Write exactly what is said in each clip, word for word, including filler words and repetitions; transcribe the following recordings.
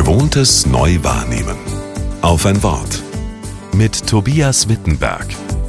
Gewohntes neu wahrnehmen. Auf ein Wort. Mit Tobias Wittenberg.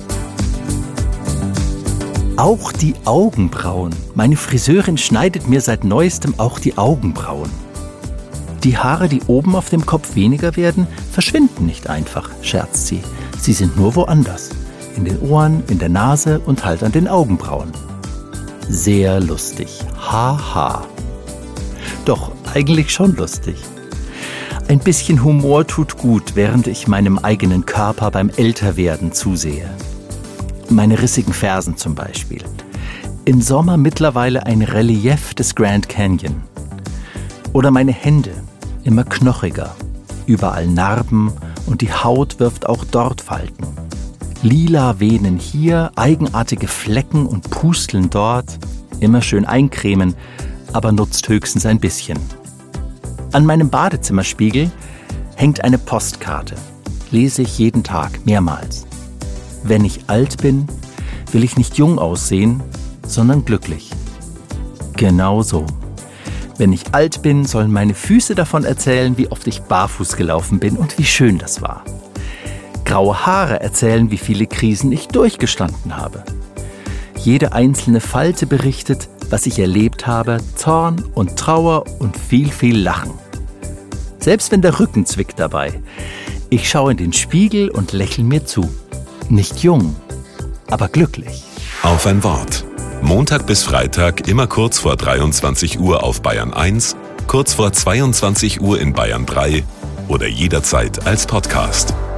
Auch die Augenbrauen. Meine Friseurin schneidet mir seit neuestem auch die Augenbrauen. Die Haare, die oben auf dem Kopf weniger werden, verschwinden nicht einfach, scherzt sie. Sie sind nur woanders. In den Ohren, in der Nase und halt an den Augenbrauen. Sehr lustig. Haha. Doch eigentlich schon lustig. Ein bisschen Humor tut gut, während ich meinem eigenen Körper beim Älterwerden zusehe. Meine rissigen Fersen zum Beispiel. Im Sommer mittlerweile ein Relief des Grand Canyon. Oder meine Hände, immer knochiger. Überall Narben und die Haut wirft auch dort Falten. Lila Venen hier, eigenartige Flecken und Pusteln dort. Immer schön eincremen, aber nutzt höchstens ein bisschen. An meinem Badezimmerspiegel hängt eine Postkarte. Lese ich jeden Tag, mehrmals. Wenn ich alt bin, will ich nicht jung aussehen, sondern glücklich. Genau so. Wenn ich alt bin, sollen meine Füße davon erzählen, wie oft ich barfuß gelaufen bin und wie schön das war. Graue Haare erzählen, wie viele Krisen ich durchgestanden habe. Jede einzelne Falte berichtet, was ich erlebt habe, Zorn und Trauer und viel, viel Lachen. Selbst wenn der Rücken zwickt dabei. Ich schaue in den Spiegel und lächle mir zu. Nicht jung, aber glücklich. Auf ein Wort. Montag bis Freitag immer kurz vor dreiundzwanzig Uhr auf Bayern eins, kurz vor zweiundzwanzig Uhr in Bayern drei oder jederzeit als Podcast.